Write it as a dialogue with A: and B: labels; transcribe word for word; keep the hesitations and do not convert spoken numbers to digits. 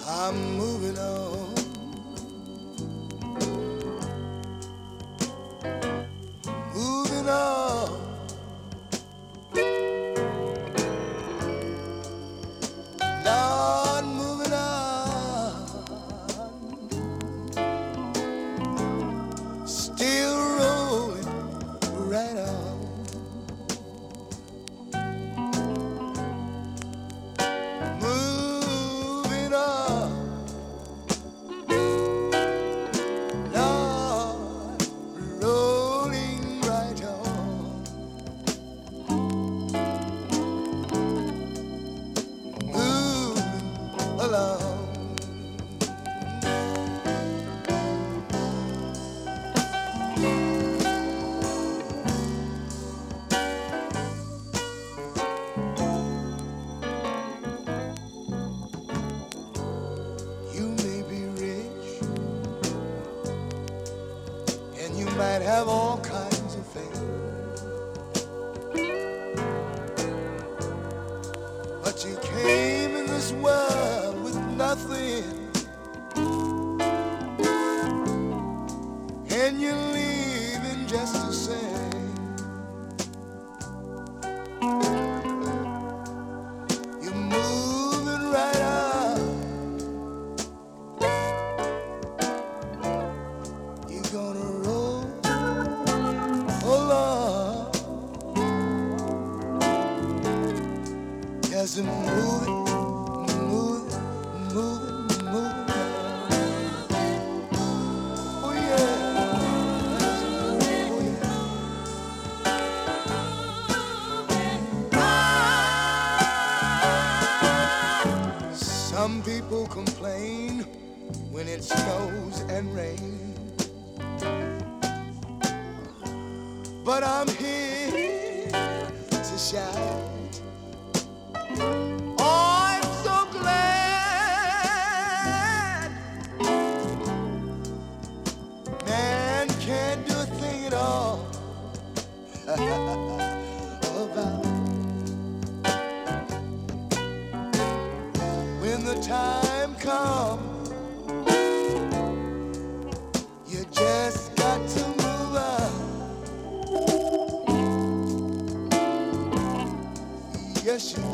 A: I'm moving on, moving on. Lord, moving on, still rolling right on. Moving on, Lord, rolling right on. Moving along. You may be rich and you might have all kinds of fame, but you came in this world with nothing, and you're leaving just the same. You're moving right on. You're gonna roll along. Yes, I'm moving, moving, moving, moving. Oh yeah, oh yeah. Some people complain when it snows and rains, but I'm here to shout. Oh, I'm so glad. Man can't do a thing at all about when the time comes. You just got to move on. Yes, you